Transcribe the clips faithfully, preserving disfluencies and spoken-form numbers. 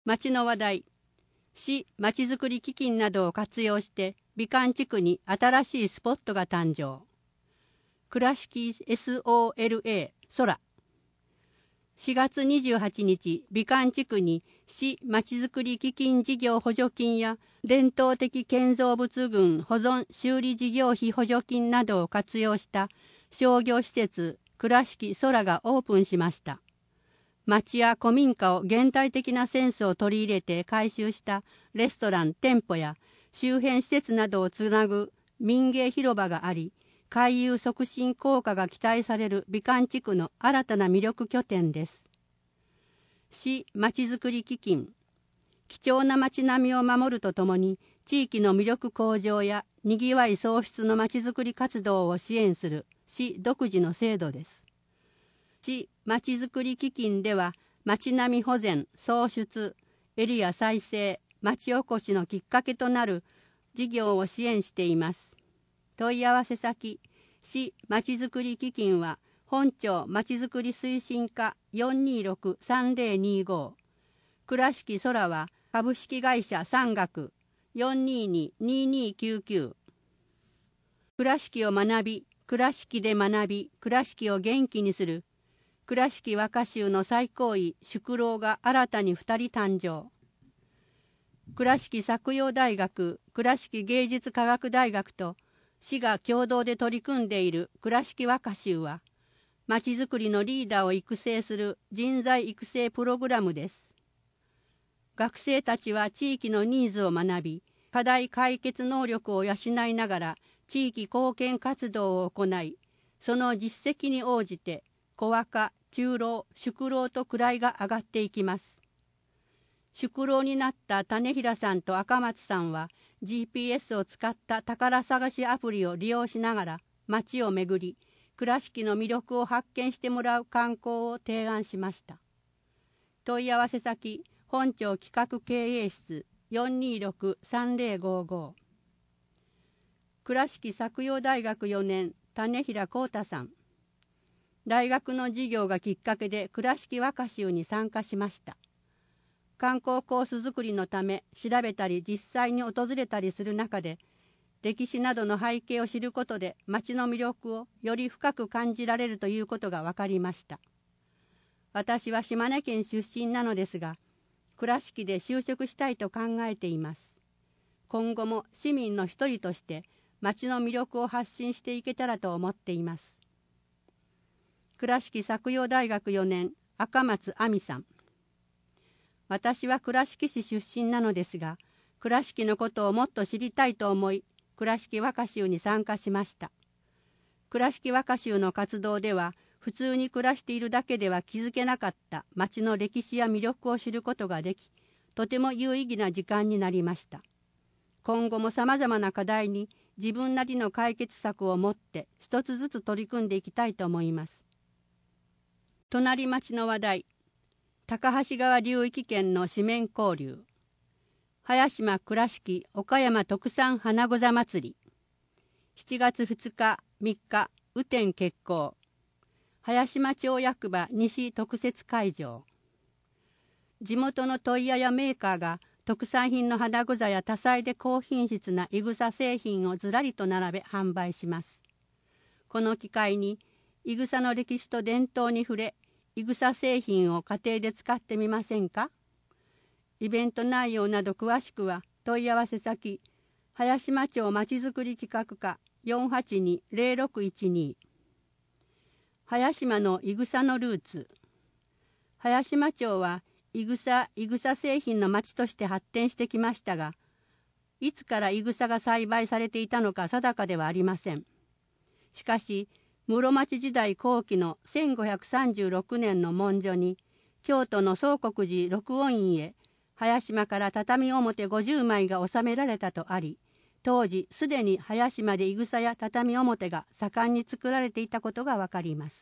町の話題。市まちづくり基金などを活用して美観地区に新しいスポットが誕生。倉敷 エスオーエルエー 空。しがつにじゅうはちにち、美観地区に市まちづくり基金事業補助金や伝統的建造物群保存修理事業費補助金などを活用した商業施設倉敷空がオープンしました。町や古民家を現代的なセンスを取り入れて改修したレストラン、店舗や周辺施設などをつなぐ民芸広場があり、回遊促進効果が期待される美観地区の新たな魅力拠点です。市まちづくり基金。貴重な町並みを守るとともに、地域の魅力向上やにぎわい創出のまちづくり活動を支援する市独自の制度です。市まちづくり基金では、町並み保全、創出、エリア再生、町おこしのきっかけとなる事業を支援しています。問い合わせ先、市まちづくり基金は、本町まちづくり推進課 よんにーろくさんぜろにご、倉敷空は株式会社産学 よんにーにーにーにーきゅうきゅう。倉敷を学び、倉敷で学び、倉敷を元気にする。倉敷和歌集の最高位宿老が新たにふたり誕生。倉敷作陽大学、倉敷芸術科学大学と市が共同で取り組んでいる倉敷和歌集は、まちづくりのリーダーを育成する人材育成プログラムです。学生たちは地域のニーズを学び、課題解決能力を養いながら地域貢献活動を行い、その実績に応じて小若、中老、宿老と位が上がっていきます。宿老になった種平さんと赤松さんは ジーピーエス を使った宝探しアプリを利用しながら町を巡り、倉敷の魅力を発見してもらう観光を提案しました。問い合わせ先、本町企画経営室 よんにーろくさんぜろごご。倉敷作陽大学よねん、種平幸太さん。大学の授業がきっかけで倉敷和歌集に参加しました。観光コース作りのため調べたり実際に訪れたりする中で、歴史などの背景を知ることで町の魅力をより深く感じられるということが分かりました。私は島根県出身なのですが、倉敷で就職したいと考えています。今後も市民の一人として町の魅力を発信していけたらと思っています。倉敷作陽大学よねん、赤松亜美さん。私は倉敷市出身なのですが、倉敷のことをもっと知りたいと思い、倉敷和歌集に参加しました。倉敷和歌集の活動では、普通に暮らしているだけでは気づけなかった町の歴史や魅力を知ることができ、とても有意義な時間になりました。今後もさまざまな課題に自分なりの解決策を持って一つずつ取り組んでいきたいと思います。隣町の話題。高梁川流域圏の紙面交流。早島倉敷岡山特産花ござ祭り。しちがつふつかみっか雨天決行。早島町役場西特設会場。地元の問屋やメーカーが特産品の花ござや多彩で高品質ないぐさ製品をずらりと並べ販売します。この機会にいぐさの歴史と伝統に触れ、いぐさ製品を家庭で使ってみませんか？イベント内容など詳しくは問い合わせ先、早島町まちづくり企画課 よんはちにーぜろろくいちに。早島のいぐさのルーツ。早島町はいぐさ、いぐさ製品の町として発展してきましたが、いつからいぐさが栽培されていたのか定かではありません。しかし、室町時代後期のせんごひゃくさんじゅうろくねんの文書に、京都の宗国寺六音院へ早島から畳表ごじゅうまいが収められたとあり、当時すでに早島でいぐさや畳表が盛んに作られていたことがわかります。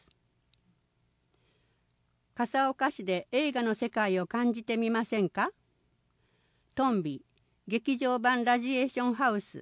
笠岡市で映画の世界を感じてみませんか？トンビ劇場版ラジエーションハウス。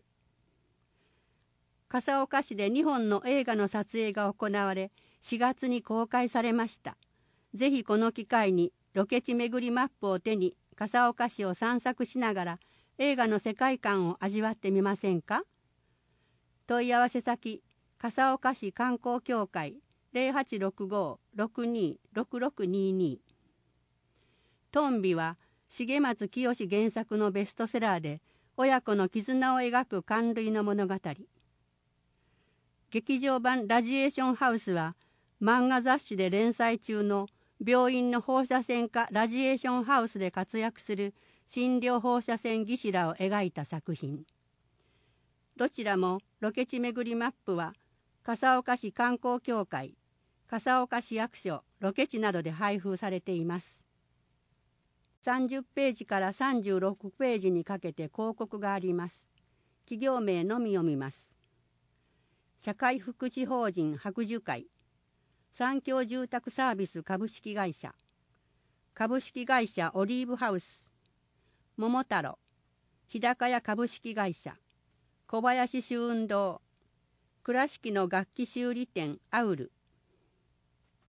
笠岡市でにほんの映画の撮影が行われ、しがつに公開されました。ぜひこの機会にロケ地巡りマップを手に笠岡市を散策しながら映画の世界観を味わってみませんか。問い合わせ先、笠岡市観光協会 ゼロはちろくご ろくにろくろくにに。トンビは重松清原作のベストセラーで親子の絆を描く感類の物語。劇場版ラジエーションハウスは漫画雑誌で連載中の病院の放射線科ラジエーションハウスで活躍する診療放射線技師らを描いた作品。どちらもロケ地巡りマップは笠岡市観光協会、笠岡市役所、ロケ地などで配布されています。さんじゅっページからさんじゅうろくページにかけて広告があります。企業名のみ読みます。社会福祉法人白樹会、三共住宅サービス株式会社、株式会社オリーブハウス、桃太郎、日高屋株式会社、小林修運動、倉敷の楽器修理店アウル、